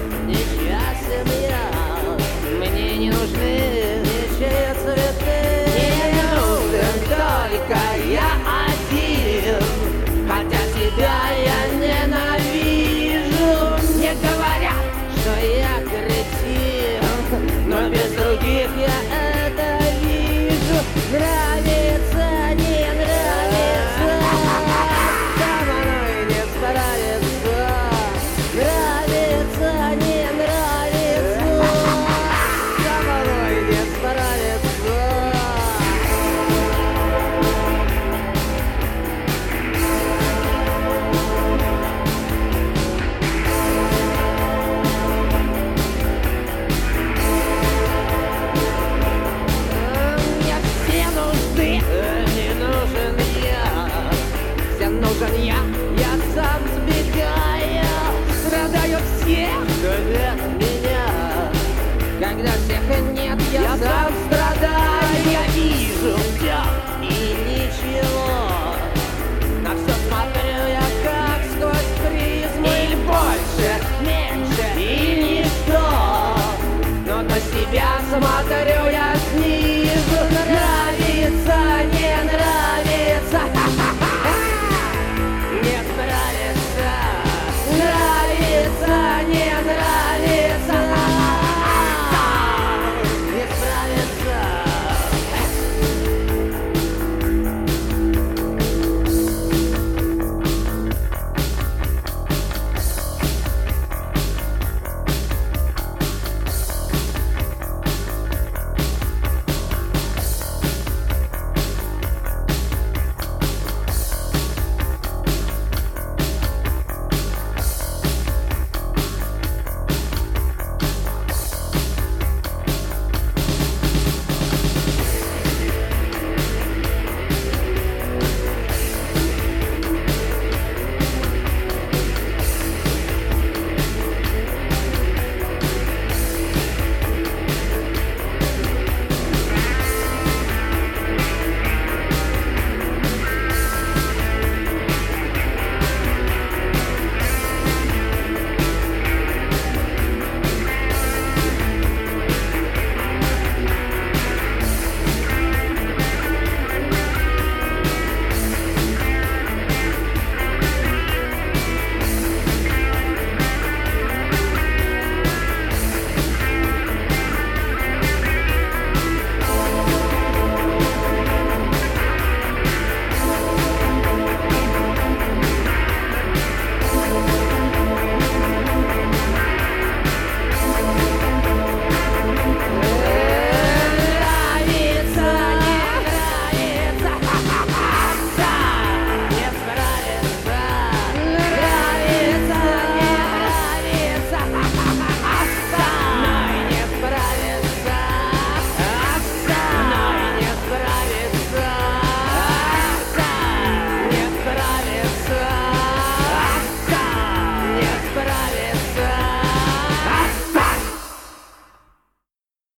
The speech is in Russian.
несчастен я. Мне не нужны ничьи цветы. Не нужен только я один, хотя тебя я ненавижу. Мне говорят, что я кретин, но без других я это вижу. Нравится, не нравится, со мной не справится. Нравится, не нравится, со мной не справится. Мне все нужны, не нужен я. Всем нужен я сам сбегаю. Страдают все, кроме меня. Когда всех нет, я сам страдаю. Я вижу все и ничего. На все смотрю я как сквозь призму. Или больше, меньше и ничто. Но на себя смотрю